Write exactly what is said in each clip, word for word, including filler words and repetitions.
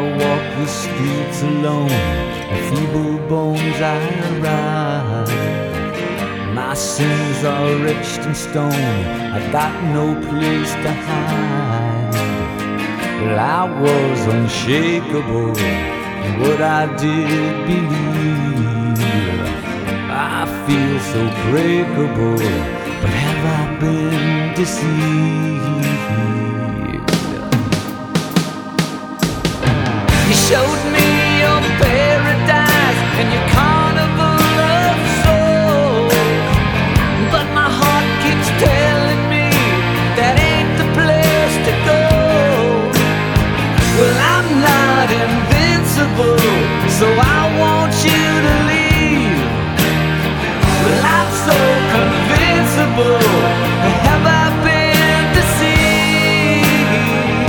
walk the streets alone, on feeble bones I ride. My sins are etched in stone, I got no place to hide. Well, I was unshakable in what I did believe. I feel so breakable, but have I been deceived? You showed me your paradise and your carnival of souls, but my heart keeps telling me that ain't the place to go. Well, I'm not invincible, so I want you to leave. Well, I'm so convincible, have I been deceived?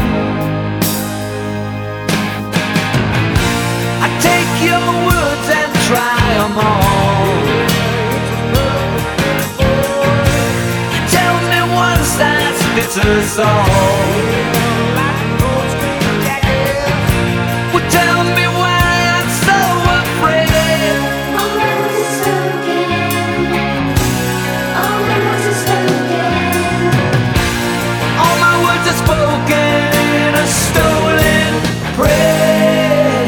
I take your words and try them on. You tell me one size fits us all. Well, tell me why I'm so afraid. All my words are spoken. All my words are spoken. All my words are spoken in a stolen prayer.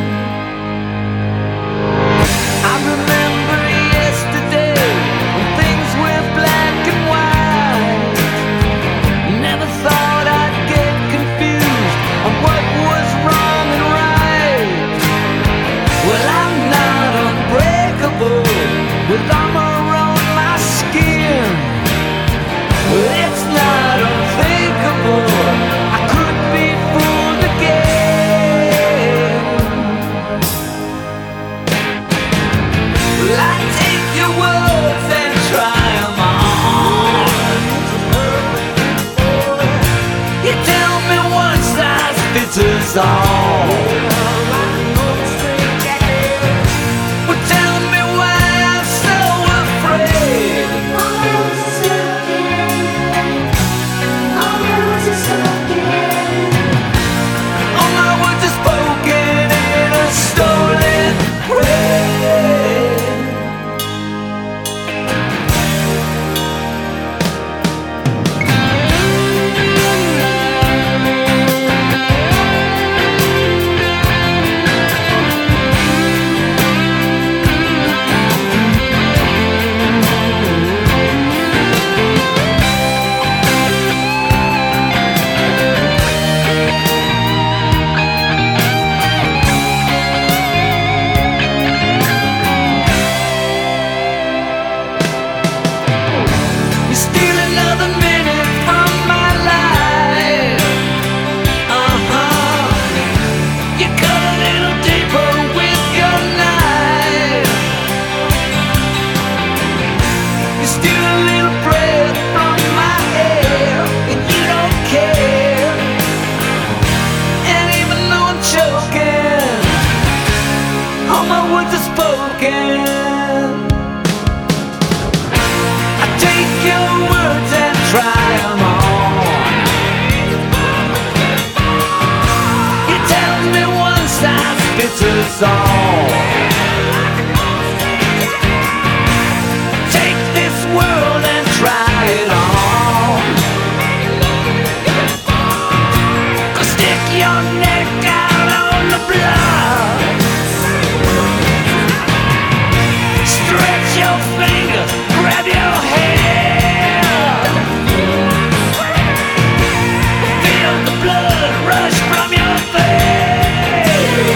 I remember yesterday when things were black and white. Never thought I'd get confused on what was wrong and right. Well, I'm not unbreakable with armor on my skin. Well, it's not unthinkable I could be fooled again. Well, I take your words and try them on. You tell me one size fits us all. Well, tell me why I'm so afraid. All my words are spoken. All my words are spoken. All my words are spoken in a stolen prayer. You steal another minute from my life. Uh-huh. You cut a little deeper with your knife. You steal a little breath from my air, and you don't care. And even though I'm choking, all my words are spoken. I take your words and try them on. You tell me one size fits us all. Take this world and try it on. Go stick your neck out on the block. Stretch your finger, grab your hand. Feel the blood rush from your face.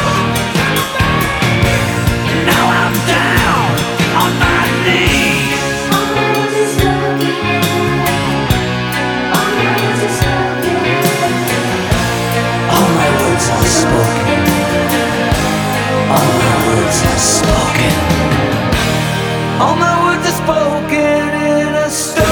Now I'm down on my knees. All my words are spoken. All my words are spoken. All my words are spoken. All my words are spoken. All my words are spoken in a story.